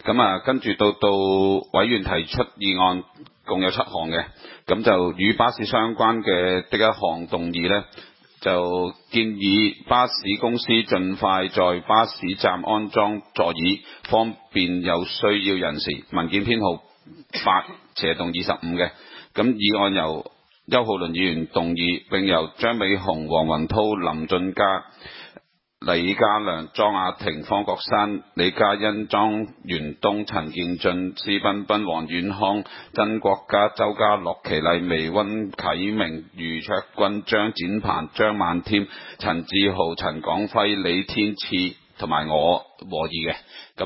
咁啊，跟住到委員提出議案，共有7項嘅，咁就與巴士相關嘅一項動議呢，就建議巴士公司盡快在巴士站安裝座椅，方便有需要人士。文件編號8/25嘅，咁議案由邱浩麟議員動議，並由張美雄、黃雲濤、林俊嘉、李家良、莊雅婷、方國珊、李嘉欣、莊元東、陳建俊、施彬彬、黃遠康、曾國嘉、周家樂、祁麗薇、溫啟明、余卓君、張展鵬、張萬添、陳志豪、陳廣輝、李天賜同埋我和議嘅。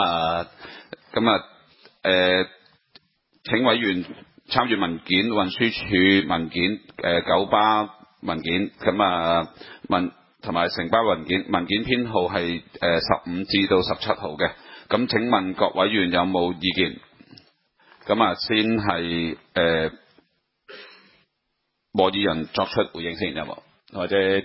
請委員參閱文件、運輸署文件、九巴文件，同埋城巴文件編號係15至到17號嘅。咁請問各委員有冇意見？先係和議人作出回應先，有冇？或者係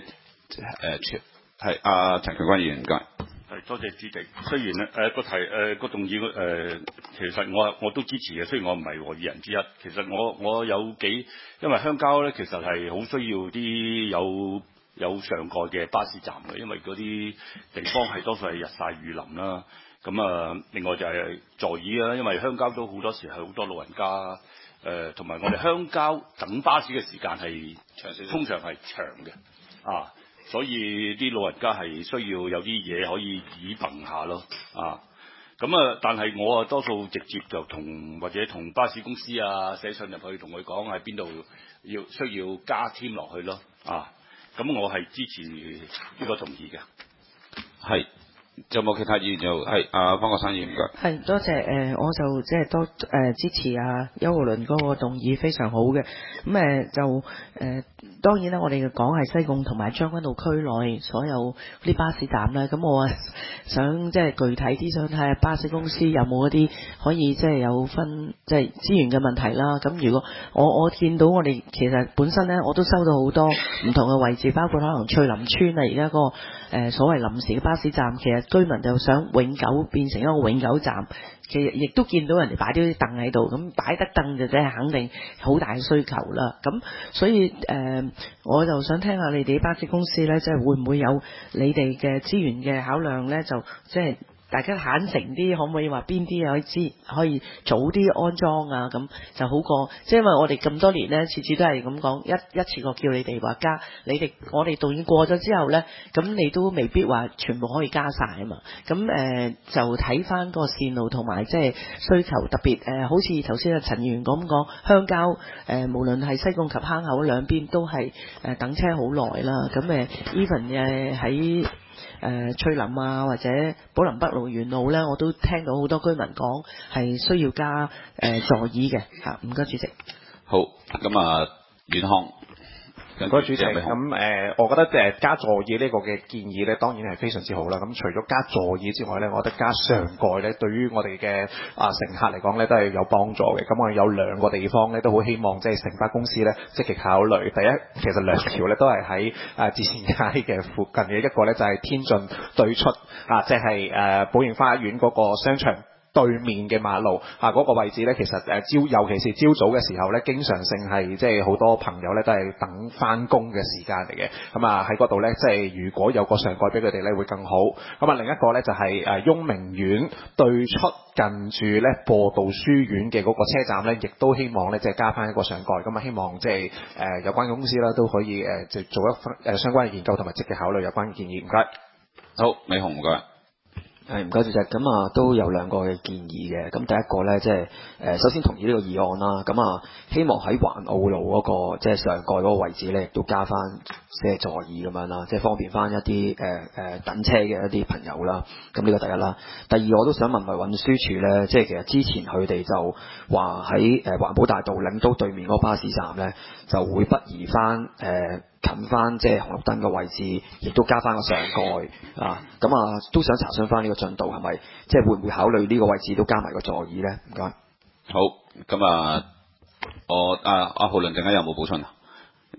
陳強軍議員唔該。 多謝主席。雖然個動議其實我都支持嘅，雖然我唔係和議人之一。其實我因為鄉郊咧，其實係好需要啲有上蓋嘅巴士站嘅，因為嗰啲地方係多數係日曬雨淋啦。另外就係座椅啦，因為鄉郊都好多時係好多老人家，同埋我哋鄉郊等巴士嘅時間係通常係長嘅，所以啲老人家係需要有啲嘢可以倚憑下咯，但係我多數直接就或者同巴士公司寫信入去同佢講喺邊度需要加添落去咯，咁我係支持呢個同意嘅。 係。有冇其他議員？方國珊議員唔該。 係，多謝我就即係支持邱浩麟嗰個動議，非常好嘅。當然啦，我哋講係西貢同埋將軍澳區內所有啲巴士站啦。咁我想即係具體啲，想睇下巴士公司有冇一啲可以即係有分即係資源嘅問題啦。咁如果我見到我哋其實本身咧，我都收到好多唔同嘅位置，包括可能翠林村啊，而家個所謂臨時嘅巴士站，其實居民就想永久變成一個永久站，其實亦都見到人哋擺啲凳喺度，咁擺得凳就即係肯定好大需求啦。咁所以我就想聽下你哋巴士公司咧，即係會唔會有你哋嘅資源嘅考量咧？就即係大家坦誠啲，可唔可以話邊啲可以早啲安裝啊？咁就好過，即係因為我哋咁多年咧，次次都係咁講，一次過叫你哋話加，我哋導演過咗之後咧，咁你都未必話全部可以加晒啊嘛。咁就睇翻個線路同埋即係需求，特別好似頭先陳議員咁講，鄉郊無論係西貢及坑口兩邊都係等車好耐啦。咁even 喺翠林啊，或者寶林北路、元路咧，我都聽到好多居民講係需要加座椅嘅嚇。唔該主席。 好，咁遠康。 唔該主席，我覺得加座椅呢個嘅建議咧，當然係非常之好啦。咁除咗加座椅之外咧，我覺得加上蓋咧，對於我哋嘅乘客嚟講咧，都係有幫助嘅。咁我哋有2個地方咧，都好希望即係城巴公司咧積極考慮。第一，其實2條咧都係喺至善街嘅附近嘅，一個咧就係天晉對出即係寶盈花園嗰個商場對面嘅馬路嗰個位置咧，其實尤其是朝早嘅時候咧，經常性係即係好多朋友咧都係等翻工嘅時間嚟嘅。咁喺嗰度咧，即係如果有個上蓋俾佢哋咧，會更好。咁另一個咧就係雍明苑對出近住咧播道書院嘅嗰個車站咧，亦都希望咧即係加翻一個上蓋。咁希望即係有關嘅公司啦都可以做一份相關嘅研究同埋積極考慮有關嘅建議。唔該。 好，美雄唔該。 唔該主席，咁都有2個嘅建議嘅。咁第一個咧，即係首先同意呢個議案啦。咁希望喺環澳路嗰個即係上蓋嗰個位置咧，亦都加翻即係座椅咁樣啦，即係方便翻一啲等車嘅一啲朋友啦。咁呢個第一啦。第二，我都想問埋運輸署咧，即係其實之前佢哋就話喺環保大道領都對面嗰個巴士站咧，就會北移翻近翻即係紅綠燈嘅位置，亦都加翻個上蓋咁都想查詢翻呢個進度係咪即係會唔會考慮呢個位置都加埋個座椅咧？唔該。 好，咁我浩麟陣間有冇補充啊？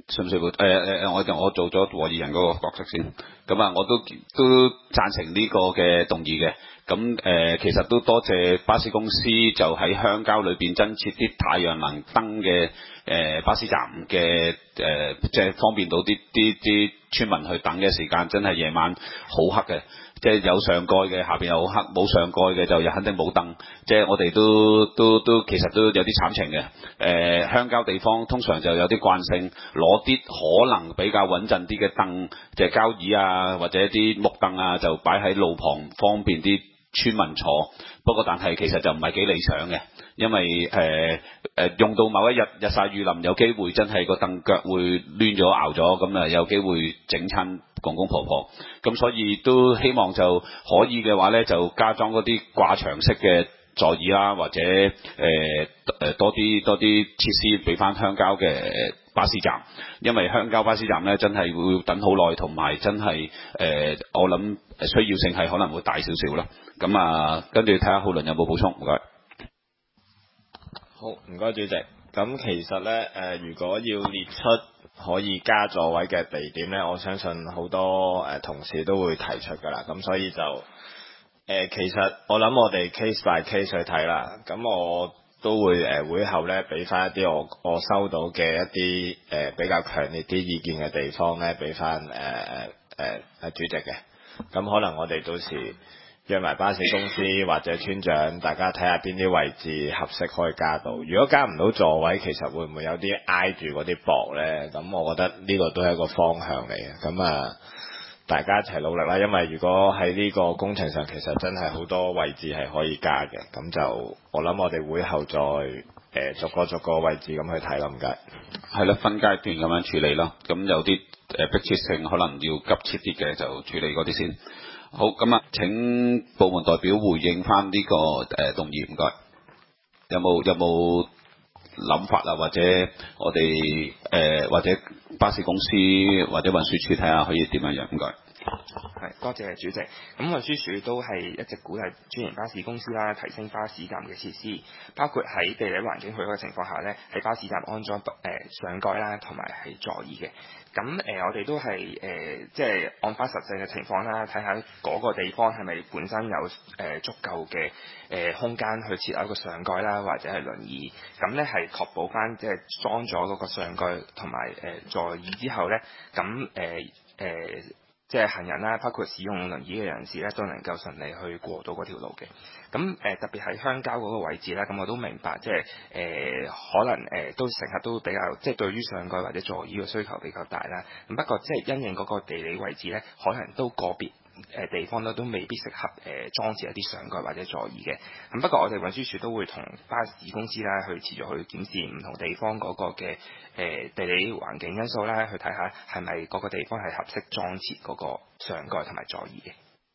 需唔需要？我做咗和議人嗰個角色先，咁啊，我都贊成呢個嘅動議嘅。咁其實都多謝巴士公司就喺鄉郊裏邊增設啲太陽能燈嘅巴士站嘅即係方便到啲村民去等嘅時間，真係夜晚好黑嘅。即係有上蓋嘅，下邊又好黑；冇上蓋嘅就肯定冇燈。即係我哋都其實都有啲慘情嘅。鄉郊地方通常就有啲慣性，攞啲可能比較穩陣啲嘅燈，即係膠椅啊，或者啲木凳啊，就擺喺路旁，方便啲村民坐。不過但係其實就唔係幾理想嘅，因為用到某一日日曬雨淋，有機會真係個凳腳會攣咗拗咗，咁啊有機會整親公公婆婆。咁所以都希望就可以嘅話咧，就加裝嗰啲掛牆式嘅座椅啦，或者多啲設施俾翻鄉郊嘅巴士站，因為鄉郊巴士站咧真係會等好耐，同埋真係我諗需要性係可能會大少少啦。咁啊，跟住睇下浩倫有冇補充，唔該。 好，唔該主席。咁其實咧如果要列出可以加座位嘅地點咧，我相信好多同事都會提出㗎啦。咁所以就其實我諗我哋 case by case 去睇啦。咁我都會會後咧俾翻一啲我收到嘅一啲比較強烈啲意見嘅地方咧，俾翻主席嘅。咁可能我哋到時約埋巴士公司或者村長，大家睇下邊啲位置合適可以加到。如果加唔到座位，其實會唔會有啲挨住嗰啲膊呢？咁我覺得呢個都係一個方向嚟嘅。咁啊，大家一齊努力啦。因為如果喺呢個工程上，其實真係好多位置係可以加嘅。咁就我諗我哋會後再逐個位置咁去睇啦。唔該。 係啦，分階段咁樣處理咯。咁有啲迫切性可能要急切啲嘅，就處理嗰啲先。好，咁啊，請部門代表回應翻呢個動議，唔該。有冇諗法啊？或者我哋或者巴士公司或者運輸署睇下可以點樣？唔該。 係，多謝主席。咁運輸署都係一直鼓勵專營巴士公司啦，提升巴士站嘅設施，包括喺地理環境許可嘅情況下咧，喺巴士站安裝上蓋啦，同埋係座椅嘅。咁我哋都係即係按翻實際嘅情況啦，睇下嗰個地方係咪本身有足夠嘅空間去設立一個上蓋啦，或者係輪椅。咁咧係確保翻即係裝咗嗰個上蓋同埋座椅之後咧，咁即係行人啦，包括使用輪椅嘅人士咧，都能夠順利去過到嗰條路嘅。咁特別係鄉郊嗰個位置咧，咁我都明白，即係可能都成日都比較，即係對於上蓋或者座椅嘅需求比較大啦。咁不過即係因應嗰個地理位置咧，可能都個別地方咧都未必適合裝置一啲上蓋或者座椅嘅。咁不過我哋運輸署都會同巴士公司啦去持續去檢視唔同地方嗰個嘅地理環境因素啦，去睇下係咪嗰個地方係合適裝設嗰個上蓋同埋座椅嘅。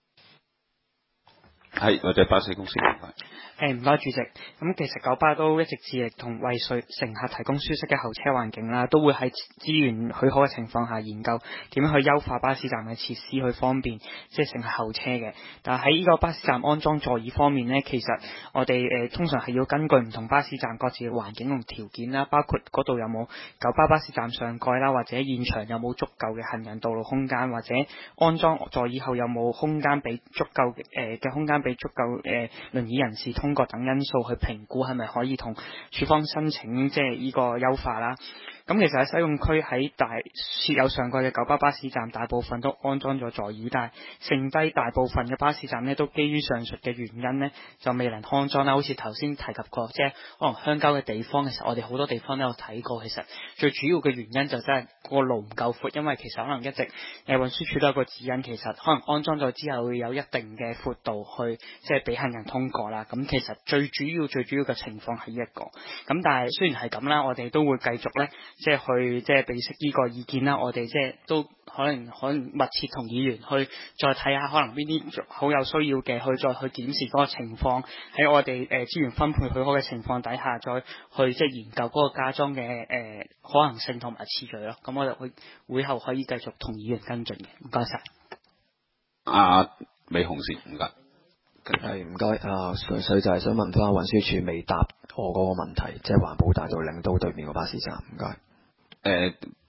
係，或者巴士公司。 唔該主席。咁其實九巴都一直致力同為乘客提供舒適嘅候車環境啦，都會喺資源許可嘅情況下研究點樣去優化巴士站嘅設施，去方便即係乘客候車嘅。但係喺呢個巴士站安裝座椅方面呢，其實我哋通常係要根據唔同巴士站各自嘅環境同條件啦，包括嗰度有冇九巴士站上蓋啦，或者現場有冇足夠嘅行人道路空間，或者安裝座椅後有冇空間俾足夠嘅空間俾足夠輪椅人士通過等因素去評估係咪可以同署方申請即係呢個優化啦。咁其實喺西貢區喺設有上蓋嘅九巴巴士站，大部分都安裝咗座椅，但係剩低大部分嘅巴士站呢，都基於上述嘅原因呢，就未能安裝啦。好似頭先提及過，即係可能鄉郊嘅地方，其實我哋好多地方都有睇過。其實最主要嘅原因就真係個路唔夠闊，因為其實可能一直運輸署都有個指引，其實可能安裝咗之後會有一定嘅闊度去即係俾行人通過啦。咁其實最主要嘅情況係呢一個。咁但係雖然係咁啦，我哋都會繼續呢。即係去即係俾悉呢個意見啦，我哋即係都可能密切同議員去再睇下，可能邊啲好有需要嘅，去再去檢視嗰個情況，喺我哋資源分配許可嘅情況底下，再去即係研究嗰個加裝嘅可行性同埋次序咯。咁我哋會後可以繼續同議員跟進嘅。唔該晒。 美紅先，唔該。 係唔該，純粹就係想問翻運輸署未答我嗰個問題，即係環保大道領導對面個巴士站，唔該。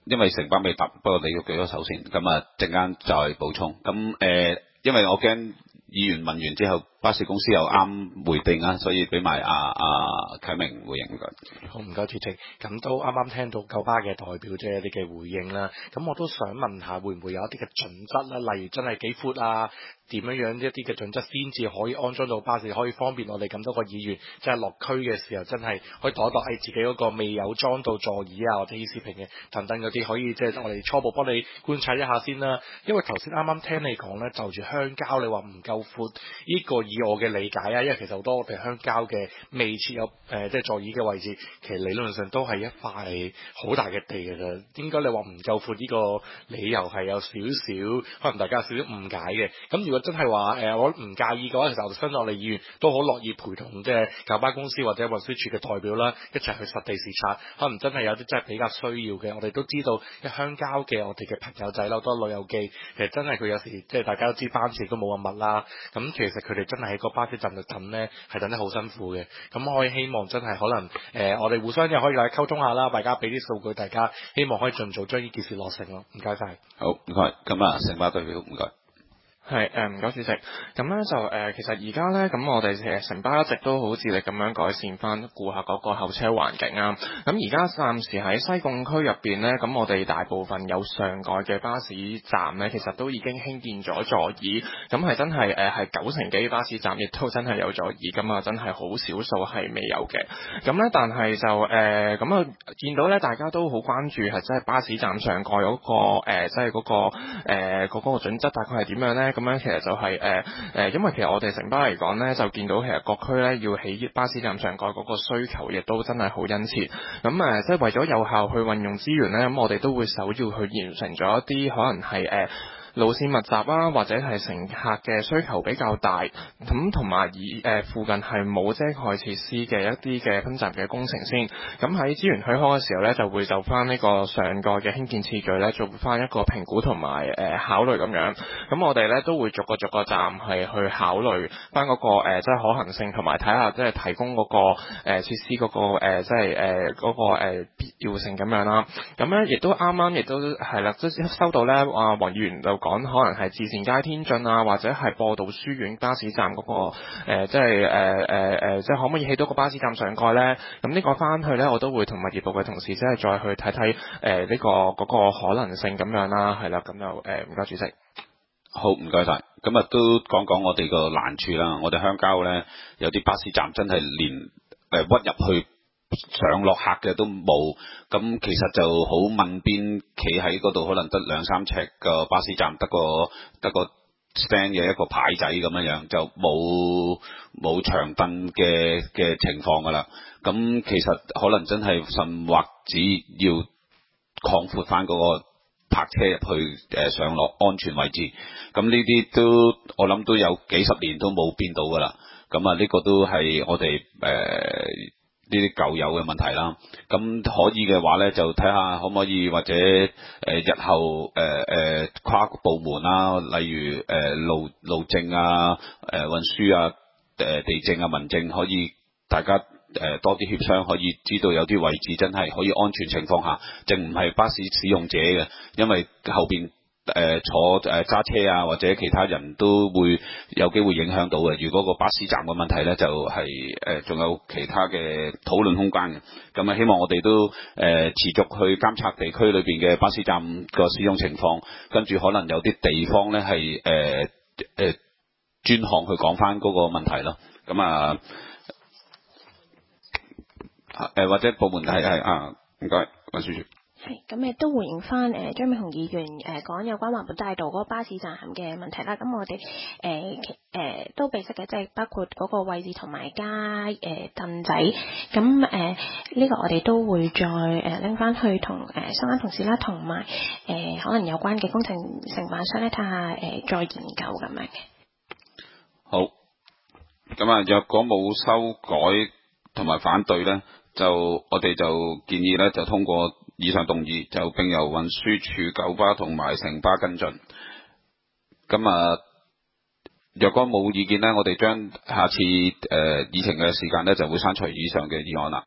因為城巴未答，不過你要舉咗手先，咁啊陣間再補充。咁因為我驚議員問完之後，巴士公司又啱回應啊，所以俾埋啟明回應佢。 好，唔該主席。咁都啱啱聽到九巴嘅代表即係一啲嘅回應啦。咁我都想問下，會唔會有一啲嘅準則啦？例如真係幾闊啊？點樣一啲嘅準則先至可以安裝到巴士，可以方便我哋咁多個議員，即係落區嘅時候真係可以度一度自己嗰個未有裝到座椅啊或者議事屏嘅等等嗰啲，可以即係我哋初步幫你觀察一下先啦。因為頭先啱啱聽你講咧，就住鄉郊你話唔夠闊，呢個以我嘅理解啊，因為其實好多我哋鄉郊嘅未設有即係座椅嘅位置，其實理論上都係一塊好大嘅地嘅啫。應該你話唔夠闊呢個理由係有少少，可能大家有少少誤解嘅。咁如果真係話我唔介意嘅話，其實我哋新落嚟議員都好樂意陪同即係九巴公司或者運輸署嘅代表啦，一齊去實地視察。可能真係有啲真係比較需要嘅，我哋都知道一鄉郊嘅我哋嘅朋友仔啦，好多旅遊記，其實真係佢有時即係大家都知班次都冇咁密啦。咁其實佢哋真係喺個巴士站度等呢，係等得好辛苦嘅。咁我希望真係可能我哋互相又可以嚟溝通下啦，大家俾啲數據，大家希望可以盡早將呢件事落成咯。唔該晒。 好，唔該。咁啊，城巴代表唔該。 係唔該主席，咁咧就其實而家咧咁我哋其實城巴一直都好致力咁樣改善翻顧客嗰個候車環境啊。咁而家暫時喺西貢區入邊咧，咁我哋大部分有上蓋嘅巴士站咧，其實都已經興建咗座椅，咁係真係係90%幾巴士站亦都真係有座椅，咁啊真係好少數係未有嘅。咁咧但係就咁啊見到咧大家都好關注係真係巴士站上蓋嗰個即係嗰個準則大概係點樣咧？咁樣其實就係因為其實我哋城巴嚟講咧，就見到其實各區咧要起巴士站上蓋嗰個需求，亦都真係好殷切。咁即係為咗有效去運用資源咧，咁我哋都會首要去完成咗一啲可能係路線密集啊，或者係乘客嘅需求比較大，咁同埋附近係冇遮蓋設施嘅一啲嘅分站嘅工程先。咁喺資源許可嘅時候咧，就會就翻呢個上蓋嘅興建次序咧，做翻一個評估同埋考慮咁樣。咁我哋咧都會逐個站係去考慮翻嗰個即係可行性，同埋睇下即係提供嗰個設施嗰個即係嗰個必要性咁樣啦。咁咧亦都啱啱亦都係啦，即係收到咧黃議員就講可能係至善街天晉啊，或者係播道書院巴士站嗰個即係可唔可以起到個巴士站上蓋咧？咁呢個翻去咧，我都會同物業部嘅同事即係再去睇睇呢個嗰個可能性咁樣啦，係啦，咁就唔該主席。 好，唔該晒。咁啊，都講講我哋個難處啦。我哋鄉郊咧有啲巴士站真係連屈入去上落客嘅都冇，咁其實就好問邊，企喺嗰度可能得2-3尺個巴士站，得個 stand 嘅一個牌仔咁樣，就冇長凳嘅情況噶啦。咁其實可能真係甚或只要擴闊翻嗰個泊車入去上落安全位置。咁呢啲都我諗都有幾十年都冇變到噶啦。咁啊呢個都係我哋呢啲舊有嘅問題啦。咁可以嘅話咧，就睇下可唔可以或者日後跨部門啦，例如路政啊、運輸啊、地政啊、民政，可以大家多啲協商，可以知道有啲位置真係可以安全情況下，淨唔係巴士使用者嘅，因為後邊坐揸車啊或者其他人都會有機會影響到嘅。如果個巴士站嘅問題咧，就係仲有其他嘅討論空間嘅。咁啊，希望我哋都持續去監察地區裏邊嘅巴士站個使用情況，跟住可能有啲地方咧係專項去講翻嗰個問題咯。咁啊或者部門係唔該，運輸署。 係咁亦都回應翻張美雄議員講有關環保大道嗰個巴士站嘅問題啦。咁我哋都備悉嘅，即係包括嗰個位置同埋加凳仔。咁呢個我哋都會再拎翻去同相關同事啦，同埋可能有關嘅工程承辦商咧睇下再研究咁樣嘅。好， 咁啊，若果冇修改同埋反對咧，我哋就建議咧就通過以上動議，就並由運輸署、九巴同埋城巴跟進。咁啊，若果冇意見咧，我哋將下次議程嘅時間咧就會刪除以上嘅議案啦。